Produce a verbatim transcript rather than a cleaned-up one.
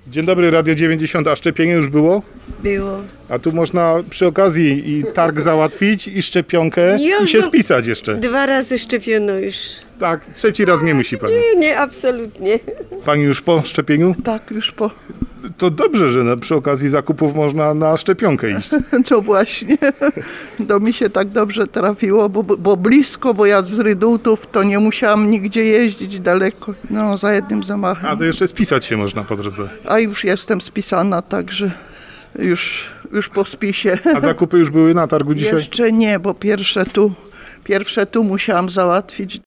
Dzień dobry, Radio dziewięćdziesiąt, a szczepienie już było? Było. A tu można przy okazji i targ załatwić, i szczepionkę, Ja i się no- spisać jeszcze. Dwa razy szczepiono już. Tak, trzeci raz nie musi pani. Nie, nie, absolutnie. Pani już po szczepieniu? Tak, już po. To dobrze, że na, przy okazji zakupów można na szczepionkę iść. To właśnie. To mi się tak dobrze trafiło, bo, bo blisko, bo ja z Rydultów to nie musiałam nigdzie jeździć daleko. No, za jednym zamachem. A to jeszcze spisać się można po drodze. A już jestem spisana, także już, już po spisie. A zakupy już były na targu dzisiaj? Jeszcze nie, bo pierwsze tu, pierwsze tu musiałam załatwić.